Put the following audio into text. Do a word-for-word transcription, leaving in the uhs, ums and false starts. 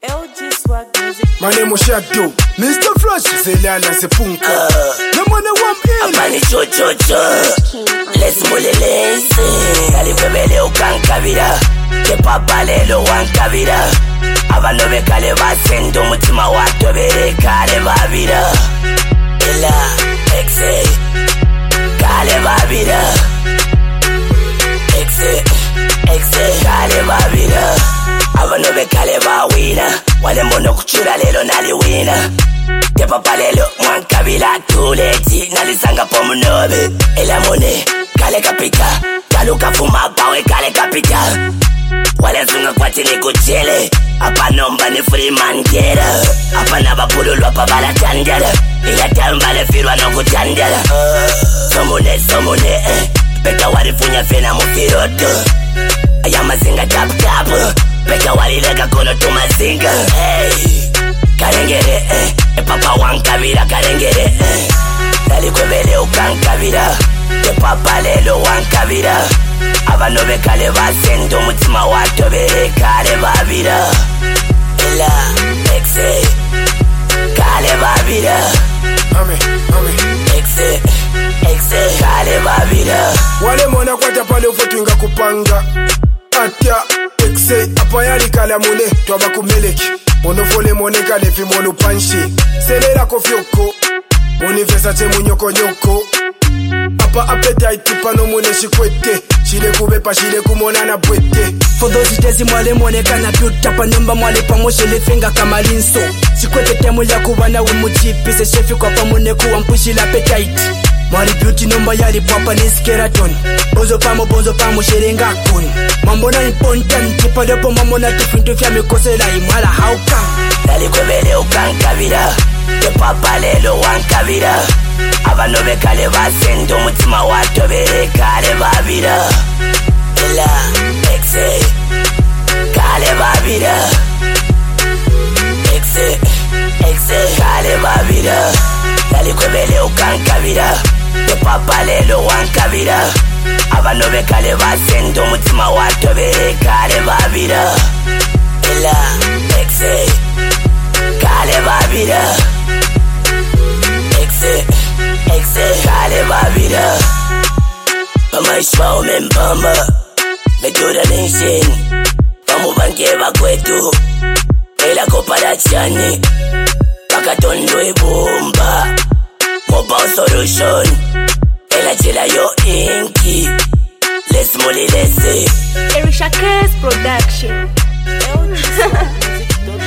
L G Swag Music. My name is Shadow, Mister Flash, Zelala Zepunka. No money one in. Apani cho cho cho. Let's mule lense. Kalifebele ukankabira. Kepa balelo wankabira. Abano bekale basendo mutima wato bere kale babira. Ela exe kale babira. Exe exe kale babira. Abano bekale bawina. Wale mbono kuchura lelo nali wina. Kepa palelo mwankabila tuleti. Nalisanga pomunobe. Ela mone kale kapika. Kaluka fuma bawe kale kapika. Wale zunga kwa tini kuchele. Apa nomba ni free man gera. Apa naba pululu apa bala chandela. Iya tambale firwa no kuchandela. Somune somune eh. Peka wali funya fena mufiroto. Ayama zinga tap tap. Peka wali lega kono tumazinga. Hey, karengere eh. E papa wankabira karengere eh. Dali kwebele ukankabira. E papa lelo wankabira. Abano bekale basendo mutima wato bere kale babira. Ela exe kale babira. Ame, ame. Exe exe kale babira. Wale mona kwata pale ufotunga kupanga. Atya exe apayali kala mune twaba kumeleki. Mono fole mone kale fi mono panshi. Selela kofyoko. Moni vesa che munyoko nyoko. Apa appetite pano mune shikwete. Shile kubepa shile kumona na bwete. For those days mwale mwone kana pyuta pa nomba mwale pango shile finga kama linso. Sikwete temu ya kuwana umujipi se shefi kwa pamune kuwa mpushi la appetite. Mwali beauty nomba yali papa ni skeleton. Bonzo pamo bonzo pamo shirenga kun. Mambo na important tipa depo mambo na tifintu vya mikose la imala how come. Dali kwebele ukankabira. Ke papa lelo wankabira. Abano bekale basendo mutima wato bere kale babira. Ela exe kale babira. Exe exe kale babira. Dali kwebele ukankabira. Ke papa lelo wankabira. Abano bekale basendo mutima wato bere kale babira. Ela exe kale babira. Exe exe kale babira. Mama ishwa umembamba. Medura nation. Pamu bange bakwetu. Ela kopara chani. Pakatondo ebomba. Mobile solution. Ela chela yo inki. Let's muli lese. Erisha Case Production. L G Swag Music.